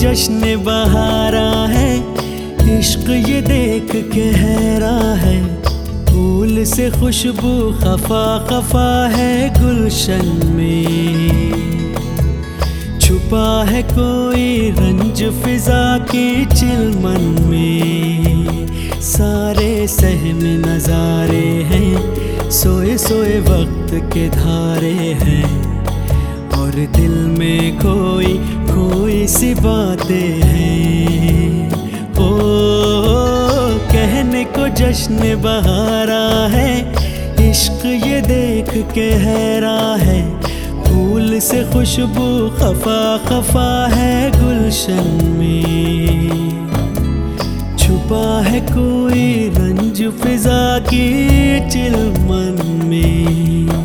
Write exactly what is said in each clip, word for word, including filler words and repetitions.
जश्न बहारा है, इश्क ये देख के हैरा है। फूल से खुशबू खफा खफा है गुलशन में, छुपा है कोई रंज फिजा की चिलमन में। सारे सहम नजारे हैं, सोए सोए वक्त के धारे हैं, और दिल में कोई कोई सी बातें हैं। ओ कहने को जश्न बहारा है, इश्क ये देख के हैरा है। फूल से खुशबू खफा खफा है गुलशन में, छुपा है कोई रंज फिजा की चिलमन में।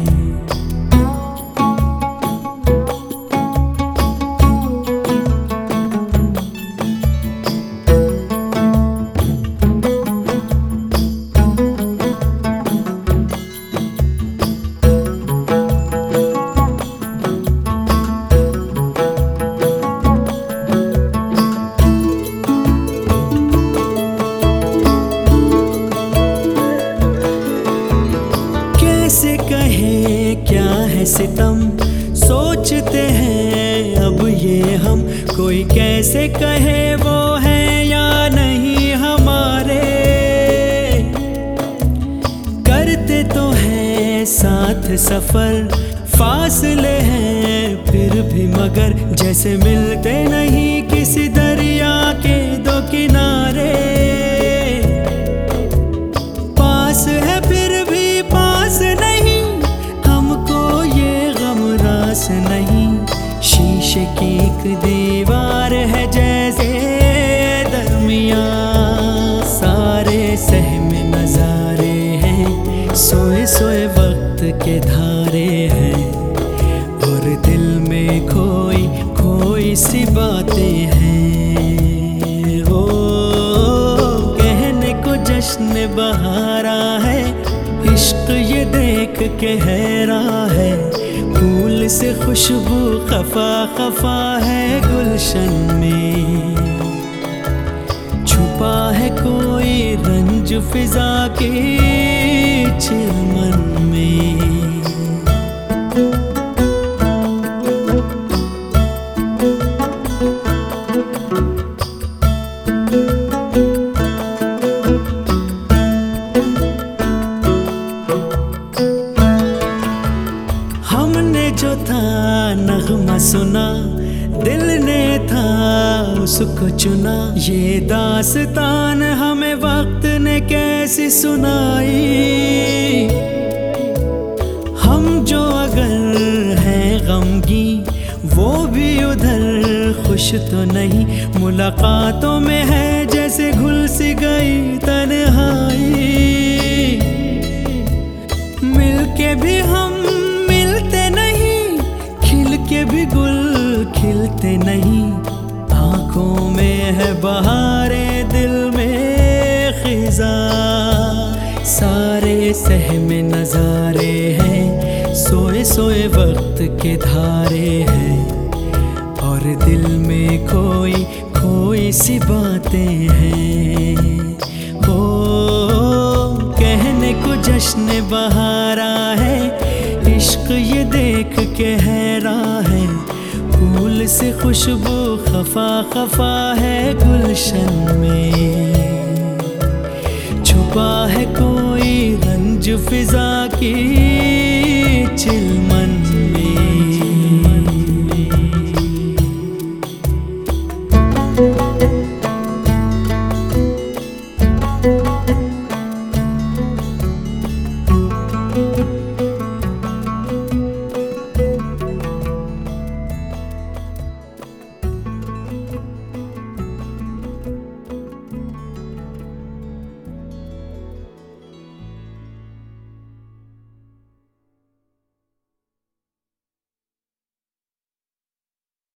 कैसे कहें क्या है सितम, सोचते हैं अब ये हम। कोई कैसे कहे वो है या नहीं हमारे, करते तो हैं साथ सफर, फासले हैं फिर भी मगर जैसे मिलते नहीं किसी दरिया के दो किनारे। पास है फिर भी पास नहीं, हमको ये गम रास नहीं। शीशे की एक दीवार है जैसे दरमियां, सारे सहम नजारे हैं, सोए सोए वक्त के धारे हैं, और दिल में कोई कोई सी बातें हैं। ओ कहने को जश्न बहारा है, इश्क ये देख के हैरा है। फूल से खुशबू खफा खफा है गुलशन में, छुपा है कोई रंज फिजा के चिलमन में। हमने जो था नगमा सुना, दिल ने था उसको चुना। ये दास्तान हमें वक्त ने कैसी सुनाई। हम जो अगर हैं गमगी, वो भी उधर खुश तो नहीं। मुलाकातों में है जैसे घुल सी गई तन्हाई, मिलके भी हम के भी गुल खिलते नहीं। आंखों में है बहारे, दिल में खिजा, सारे सहम नजारे हैं, सोए सोए वक्त के धारे हैं, और दिल में कोई कोई सी बातें हैं। हो कहने को जश्न बहारा है, इश्क ये देख के हैरा है। फूल से खुशबू खफा खफा है गुलशन में, छुपा है कोई रंज फिजा की चिलमन।